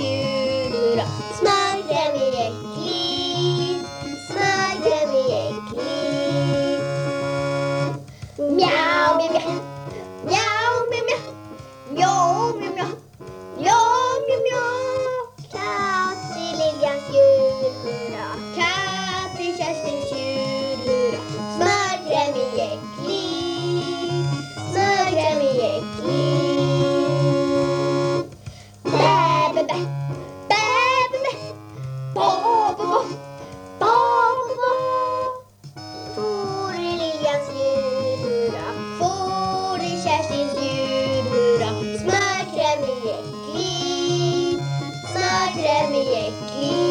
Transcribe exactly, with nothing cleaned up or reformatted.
julhurra. Smörkräm är äckligt, smörkräm är äckligt. Mjau, mjau, mjau. Mjau, mjau, mjau. Mjau, mjau, mjau. Mjau, mjau, mjau. Katt i Liljans julhurra. Katt i Kerstins julhurra. Smörkräm är äckligt, smörkräm är äckligt. Bä, bä, bä. Bä, bä, bä. Bo, bo, bo. Bo, bo, bo. Får i Liljans julhurra. Får i Kerstins julhurra. Smörkräm är äckligt, smörkräm är äckligt.